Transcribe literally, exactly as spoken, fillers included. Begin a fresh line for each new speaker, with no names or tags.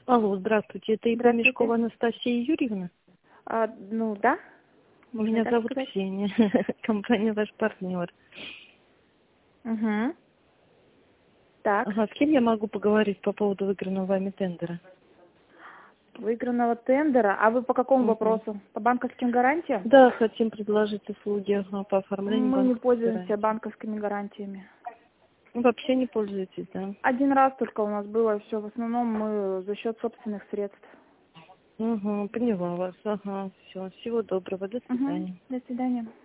Алло, здравствуйте, это Игра
Здравствуйте.
Мешкова Анастасия Юрьевна?
А, ну да, можно
Меня
так
зовут
сказать.
Ксения, компания «Ваш партнер».
Угу. Так,
Ага, с кем я могу поговорить по поводу выигранного вами тендера?
выигранного тендера. А вы по какому
Мгм.
вопросу? По банковским гарантиям?
Да, хотим предложить услуги ага, по оформлению
Мы не
банковской
пользуемся
гарантии.
банковскими гарантиями.
Ну, вообще не пользуетесь, да?
Один раз только у нас было все. В основном мы за счет собственных средств.
Угу, поняла вас. Ага, все. Всего доброго, до
Угу.
свидания.
До свидания.